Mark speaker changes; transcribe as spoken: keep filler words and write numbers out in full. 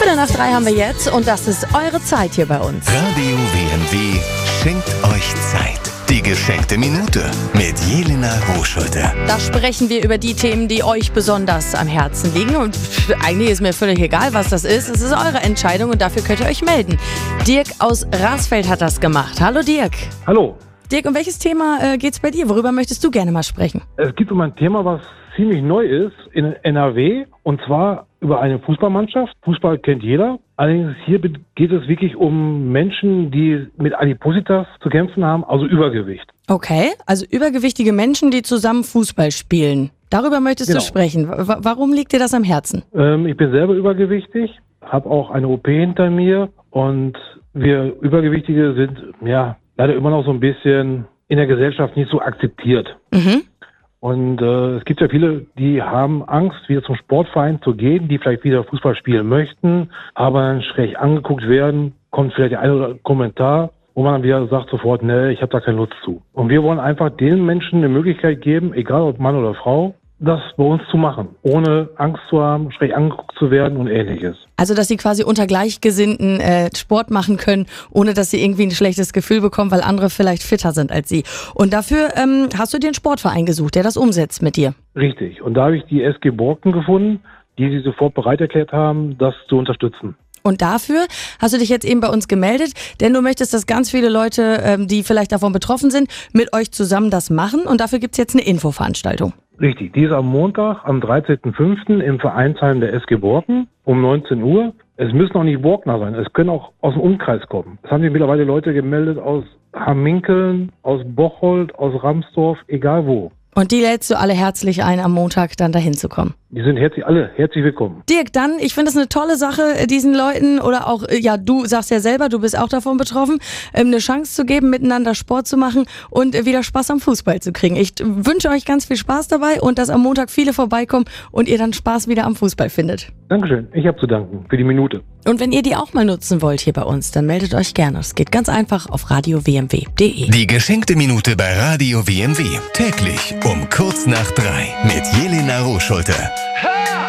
Speaker 1: Viertel nach drei haben wir jetzt und das ist eure Zeit hier bei uns.
Speaker 2: Radio W M W schenkt euch Zeit. Die geschenkte Minute mit Jelena Rohschulte.
Speaker 1: Da sprechen wir über die Themen, die euch besonders am Herzen liegen. Und eigentlich ist mir völlig egal, was das ist. Es ist eure Entscheidung und dafür könnt ihr euch melden. Dirk aus Rasfeld hat das gemacht. Hallo Dirk.
Speaker 3: Hallo.
Speaker 1: Dirk, um welches Thema äh, geht's bei dir? Worüber möchtest du gerne mal sprechen?
Speaker 3: Es geht um ein Thema, was ziemlich neu ist in N R W, und zwar über eine Fußballmannschaft. Fußball kennt jeder. Allerdings hier geht es wirklich um Menschen, die mit Adipositas zu kämpfen haben, also Übergewicht.
Speaker 1: Okay, also übergewichtige Menschen, die zusammen Fußball spielen. Darüber möchtest
Speaker 3: Genau.
Speaker 1: du sprechen. W- warum liegt dir das am Herzen?
Speaker 3: Ähm, ich bin selber übergewichtig, habe auch eine O P hinter mir, und wir Übergewichtige sind ja leider immer noch so ein bisschen in der Gesellschaft nicht so akzeptiert.
Speaker 1: Mhm.
Speaker 3: Und äh, es gibt ja viele, die haben Angst, wieder zum Sportverein zu gehen, die vielleicht wieder Fußball spielen möchten, aber dann schräg angeguckt werden, kommt vielleicht der eine oder andere Kommentar, wo man dann wieder sagt sofort, ne, ich habe da keine Lust zu. Und wir wollen einfach den Menschen eine Möglichkeit geben, egal ob Mann oder Frau, das bei uns zu machen, ohne Angst zu haben, schräg angeguckt zu werden und ähnliches.
Speaker 1: Also, dass sie quasi unter Gleichgesinnten äh, Sport machen können, ohne dass sie irgendwie ein schlechtes Gefühl bekommen, weil andere vielleicht fitter sind als sie. Und dafür ähm, hast du dir einen Sportverein gesucht, der das umsetzt mit dir.
Speaker 3: Richtig. Und da habe ich die S G Borken gefunden, die sich sofort bereit erklärt haben, das zu unterstützen.
Speaker 1: Und dafür hast du dich jetzt eben bei uns gemeldet, denn du möchtest, dass ganz viele Leute, ähm, die vielleicht davon betroffen sind, mit euch zusammen das machen. Und dafür gibt's jetzt eine Infoveranstaltung.
Speaker 3: Richtig, die ist am Montag, am dreizehnten fünften im Vereinsheim der S G Borken um neunzehn Uhr. Es müssen auch nicht Borkner sein, es können auch aus dem Umkreis kommen. Es haben sich mittlerweile Leute gemeldet aus Hamminkeln, aus Bocholt, aus Ramsdorf, egal wo.
Speaker 1: Und die lädst du alle herzlich ein, am Montag dann dahin zu kommen.
Speaker 3: Die sind herzlich, alle herzlich willkommen.
Speaker 1: Dirk, dann, ich finde es eine tolle Sache, diesen Leuten oder auch, ja, du sagst ja selber, du bist auch davon betroffen, eine Chance zu geben, miteinander Sport zu machen und wieder Spaß am Fußball zu kriegen. Ich wünsche euch ganz viel Spaß dabei und dass am Montag viele vorbeikommen und ihr dann Spaß wieder am Fußball findet.
Speaker 3: Dankeschön, ich habe zu danken für die Minute.
Speaker 1: Und wenn ihr die auch mal nutzen wollt hier bei uns, dann meldet euch gerne. Es geht ganz einfach auf radio w m w punkt d e.
Speaker 2: Die geschenkte Minute bei Radio W M W. Täglich um kurz nach drei mit Jelena Rohschulte.